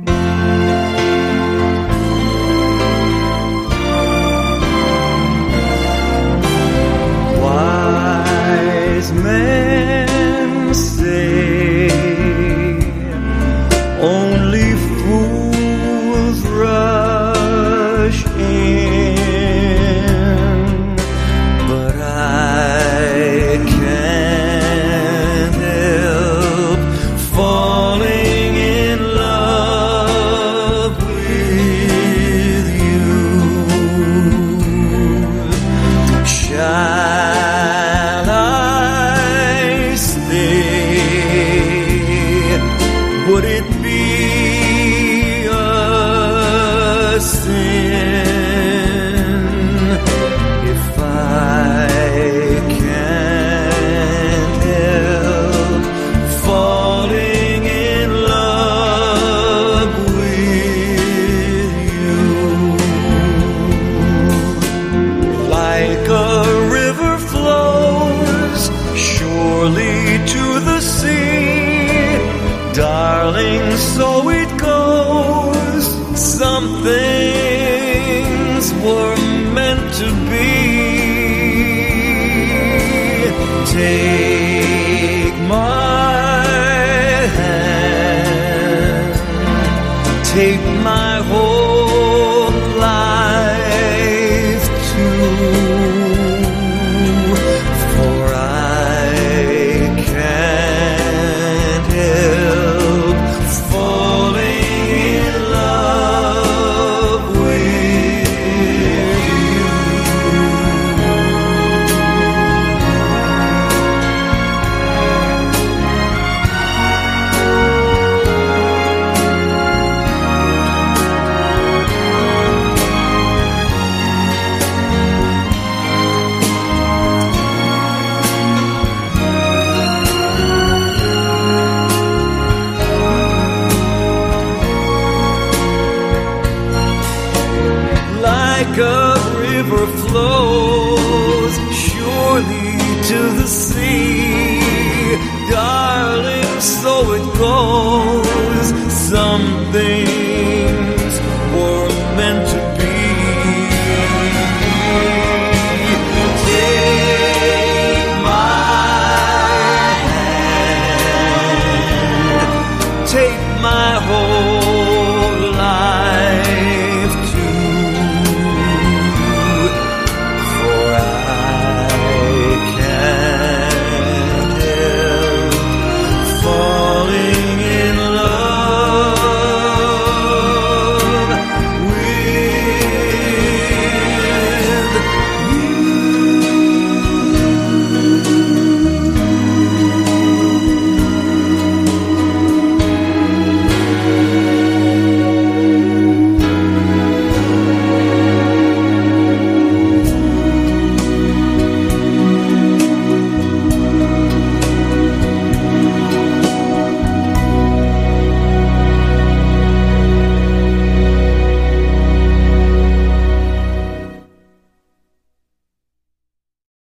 Wise men say only fools rush in, but I can't help falling in love with you. Shall I stay? Would it be a sin if I can't help falling in love with you? Like a river flows surely to the sea, darling, so it goes. Some things were meant to be. Take my hand, take my whole life too, for I can't help falling in love with you. Like a river flows surely to the sea, darling, so it goes. Something